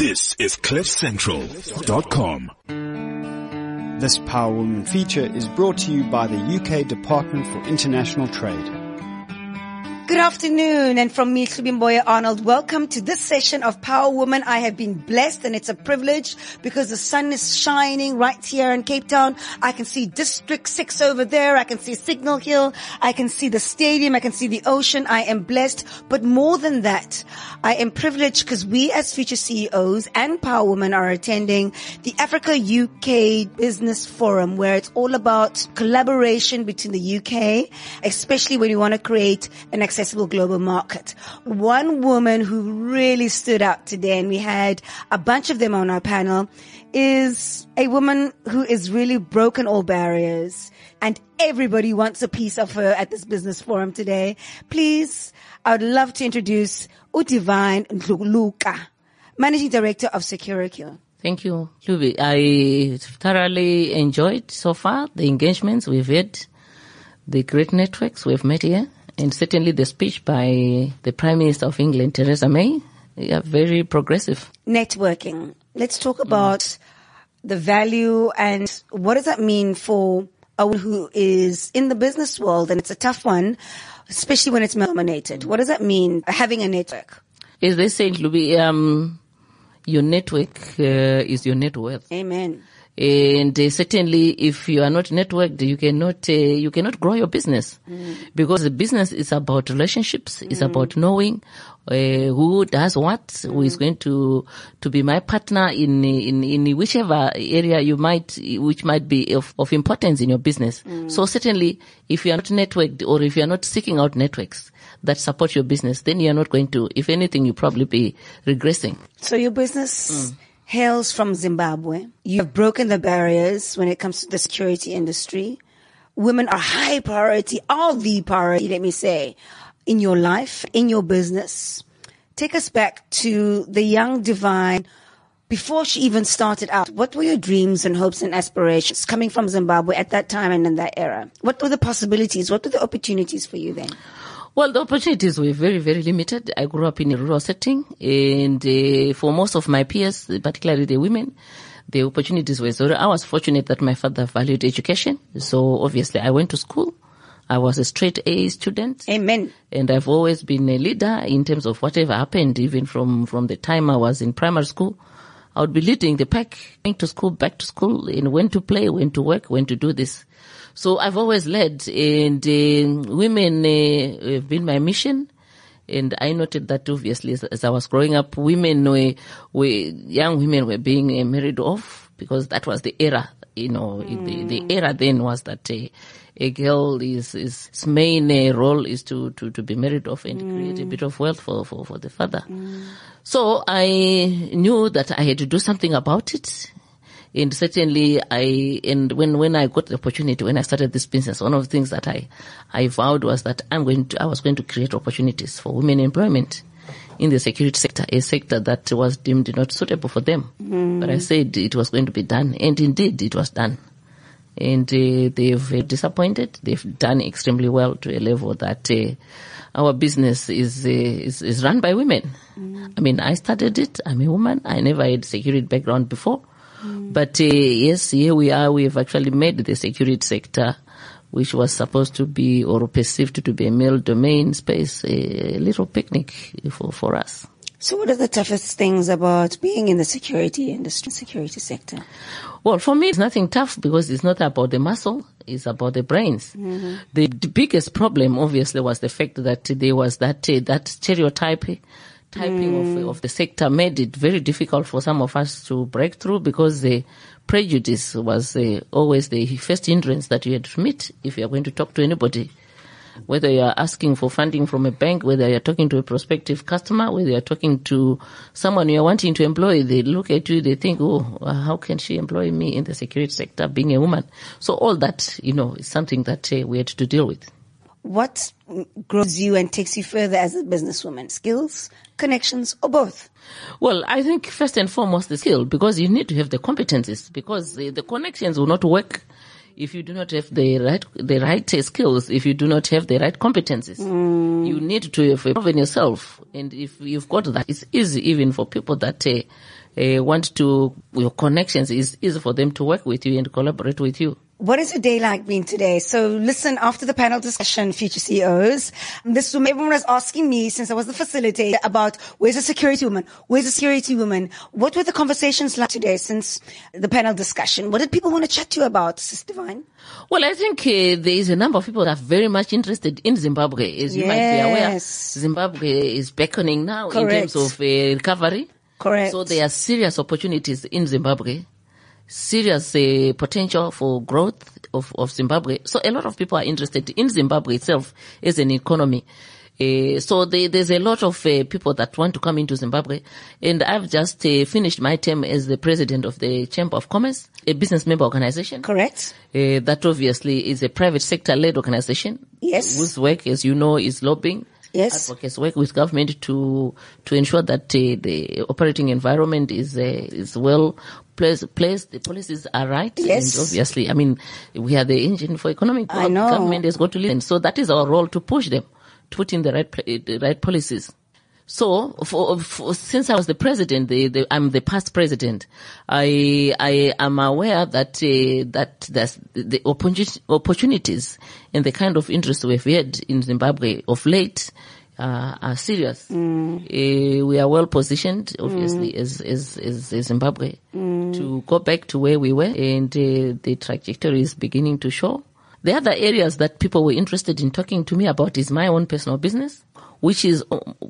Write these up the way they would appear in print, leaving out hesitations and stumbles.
This is CliffCentral.com. This Power Woman feature is brought to you by the UK Department for International Trade. Good afternoon, and from me, Subimboya Arnold, welcome to this session of Power Woman. I have been blessed, and it's a privilege because the sun is shining right here in Cape Town. I can see District 6 over there. I can see Signal Hill. I can see the stadium. I can see the ocean. I am blessed, but more than that, I am privileged because we as future CEOs and Power Women are attending the Africa UK Business Forum, where it's all about collaboration between the UK, especially when you want to create an accessible global market. One woman who really stood out today, and we had a bunch of them on our panel, is a woman who is really broken all barriers, and everybody wants a piece of her at this business forum today. Please, I would love to introduce Udivine Ndluka, Managing Director of Securicure. Thank you, Luby. I thoroughly enjoyed so far the engagements we've had, the great networks we've met here, and certainly the speech by the Prime Minister of England, Theresa May. Yeah, very progressive. Networking. Let's talk about the value and what does that mean for a woman who is in the business world, and it's a tough one, especially when it's male-dominated. What does that mean, having a network? As they say, Luby, your network is your net worth. Amen. And certainly, if you are not networked, you cannot grow your business, because the business is about relationships. It's about knowing who does what, who is going to be my partner in whichever area which might be of importance in your business. So certainly, if you are not networked, or if you are not seeking out networks that support your business, then you are not going to. If anything, you probably be regressing. So your business hails from Zimbabwe. You have broken the barriers when it comes to the security industry. Women are high priority, all the priority, let me say, in your life, in your business. Take us back to the young Divine before she even started out. What were your dreams and hopes and aspirations coming from Zimbabwe at that time and in that era? What were the possibilities? What were the opportunities for you then? Well, the opportunities were very, very limited. I grew up in a rural setting, and for most of my peers, particularly the women, the opportunities were zero. I was fortunate that my father valued education, so obviously I went to school. I was a straight A student. Amen. And I've always been a leader in terms of whatever happened, even from the time I was in primary school. I would be leading the pack, going to school, back to school, and when to play, when to work, when to do this. So I've always led, and women have been my mission. And I noted that obviously as I was growing up, young women were being married off, because that was the era. The era then was that a girl his main role is to be married off and create a bit of wealth for the father. So I knew that I had to do something about it. And certainly when I got the opportunity, when I started this business, one of the things that I vowed was that I was going to create opportunities for women employment in the security sector, a sector that was deemed not suitable for them. But I said it was going to be done, and indeed it was done. And they've disappointed. They've done extremely well to a level that our business is run by women. I mean, I started it. I'm a woman. I never had security background before. But yes, here we are. We have actually made the security sector, which was supposed to be or perceived to be a male domain space, a little picnic for us. So what are the toughest things about being in the security industry, security sector? Well, for me, it's nothing tough, because it's not about the muscle, it's about the brains. The biggest problem, obviously, was the fact that there was that stereotyping of the sector made it very difficult for some of us to break through, because the prejudice was always the first hindrance that you had to meet if you are going to talk to anybody. Whether you are asking for funding from a bank, whether you are talking to a prospective customer, whether you are talking to someone you are wanting to employ, they look at you, they think, how can she employ me in the security sector being a woman? So all that, is something that we had to deal with. What grows you and takes you further as a businesswoman? Skills, connections, or both? Well, I think first and foremost the skill, because you need to have the competencies, because the connections will not work if you do not have the right skills, if you do not have the right competencies. You need to have proven yourself. And if you've got that, it's easy even for people that want to, your connections is easy for them to work with you and collaborate with you. What is your day like been today? So listen, after the panel discussion, future CEOs, everyone was asking me, since I was the facilitator, about where's the security woman? Where's the security woman? What were the conversations like today since the panel discussion? What did people want to chat to you about, Sis Divine? Well, I think there is a number of people that are very much interested in Zimbabwe. As you might be aware, Zimbabwe is beckoning now in terms of recovery. Correct. So there are serious opportunities in Zimbabwe. Serious potential for growth of Zimbabwe. So a lot of people are interested in Zimbabwe itself as an economy. So there's a lot of people that want to come into Zimbabwe. And I've just finished my term as the president of the Chamber of Commerce, a business member organization. Correct. That obviously is a private sector-led organization. Yes. Whose work, as you know, is lobbying. Yes. Advocates work with government to ensure that the operating environment is well placed. The policies are right. Yes. And obviously, I mean, we are the engine for economic growth. I know. Government has got to listen. So that is our role, to push them, to put in the right policies. So, since I was the president, I'm the past president, I am aware that there's the opportunities and the kind of interest we've had in Zimbabwe of late are serious. We are well positioned, obviously, as Zimbabwe, to go back to where we were, and the trajectory is beginning to show. The other areas that people were interested in talking to me about is my own personal business, which is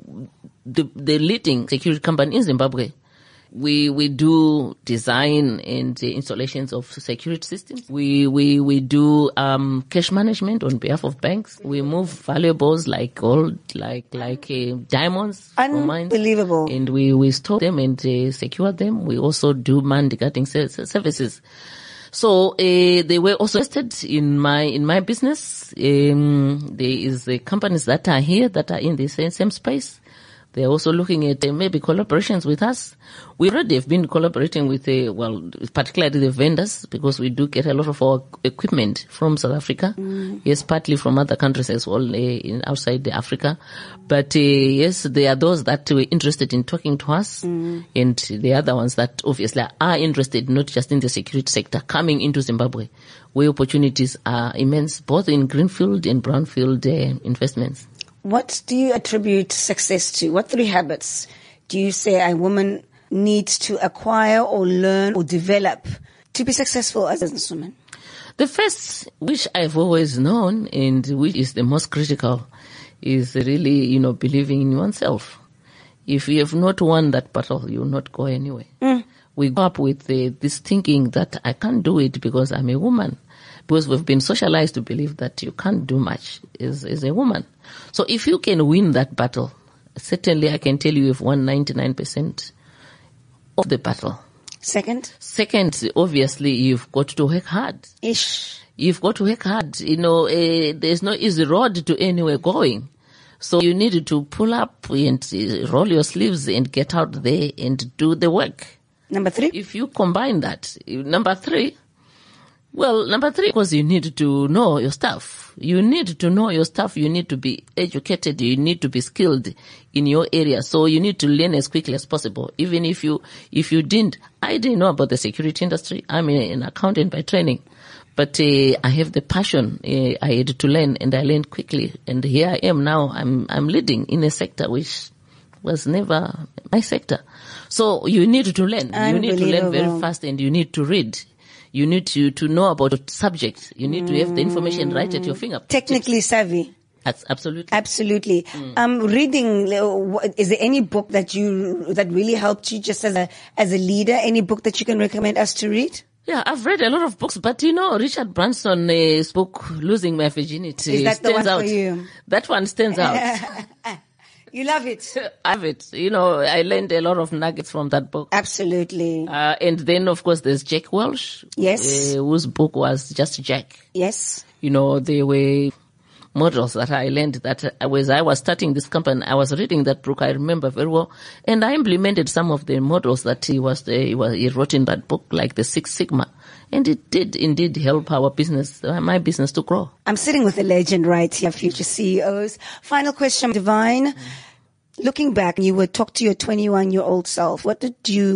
the leading security company in Zimbabwe. We do design and installations of security systems. We do cash management on behalf of banks. We move valuables like gold, like diamonds from mines. Unbelievable. And we store them and secure them. We also do manned guarding services. So they were also interested in my business. There is companies that are here that are in the same space. They're also looking at maybe collaborations with us. We already have been collaborating with particularly the vendors, because we do get a lot of our equipment from South Africa. Yes, partly from other countries as well, outside Africa. But yes, there are those that were interested in talking to us, and the other ones that obviously are interested not just in the security sector, coming into Zimbabwe, where opportunities are immense, both in greenfield and brownfield investments. What do you attribute success to? What 3 habits do you say a woman needs to acquire or learn or develop to be successful as a businesswoman? The first, which I've always known and which is the most critical, is really, believing in oneself. If you have not won that battle, you will not go anywhere. We go up with this thinking that I can't do it because I'm a woman. Because we've been socialized to believe that you can't do much as a woman. So if you can win that battle, certainly I can tell you you've won 99% of the battle. Second, obviously, you've got to work hard. You've got to work hard. There's no easy road to anywhere going. So you need to pull up and roll your sleeves and get out there and do the work. Number 3? If you combine that, number 3, because you need to know your stuff. You need to know your stuff. You need to be educated. You need to be skilled in your area. So you need to learn as quickly as possible. Even if you didn't, I didn't know about the security industry. I'm an accountant by training, but I have the passion. I had to learn, and I learned quickly. And here I am now. I'm leading in a sector which was never my sector. So you need to learn. You need to learn very fast, and you need to read. You need to know about the subject. You need to have the information right at your fingertips. Technically savvy. Absolutely. Reading, is there any book that really helped you just as a leader? Any book that you can recommend us to read? Yeah, I've read a lot of books, but Richard Branson's book, Losing My Virginity, is that stands the one out. For you? That one stands out. You love it. I love it. I learned a lot of nuggets from that book. Absolutely. And then, of course, there's Jack Welch. Yes. Whose book was Just Jack. Yes. They were models that I learned that as I was starting this company, I was reading that book, I remember very well. And I implemented some of the models that he wrote in that book, like the Six Sigma. And it did indeed help our business, my business, to grow. I'm sitting with a legend right here, future CEOs. Final question, Divine. Looking back, you would talk to your 21-year-old self. What did you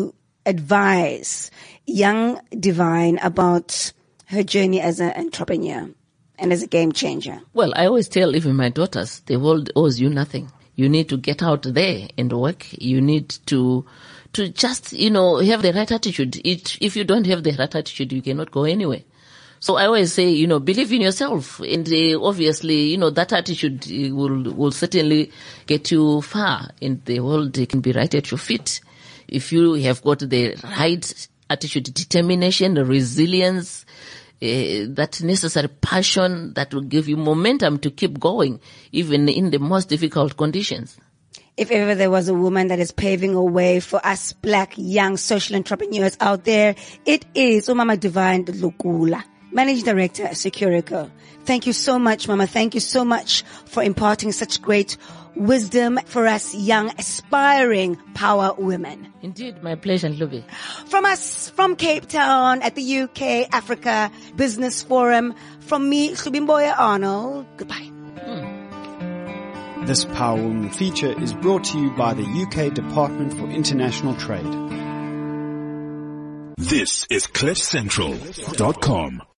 advise young Divine about her journey as an entrepreneur and as a game changer? Well, I always tell even my daughters, the world owes you nothing. You need to get out there and work. You need to just, have the right attitude. If you don't have the right attitude, you cannot go anywhere. So I always say, believe in yourself. And obviously, that attitude will certainly get you far. And the world can be right at your feet. If you have got the right attitude, determination, resilience, that necessary passion that will give you momentum to keep going, even in the most difficult conditions. If ever there was a woman that is paving a way for us black young social entrepreneurs out there, it is Mama Divine Lukula, Managing Director at Securico. Thank you so much, Mama. Thank you so much for imparting such great wisdom for us young, aspiring power women. Indeed, my pleasure, Luby. From us, from Cape Town at the UK Africa Business Forum, from me, Subimboya Arnold, goodbye. This Power Woman feature is brought to you by the UK Department for International Trade. This is CliffCentral.com.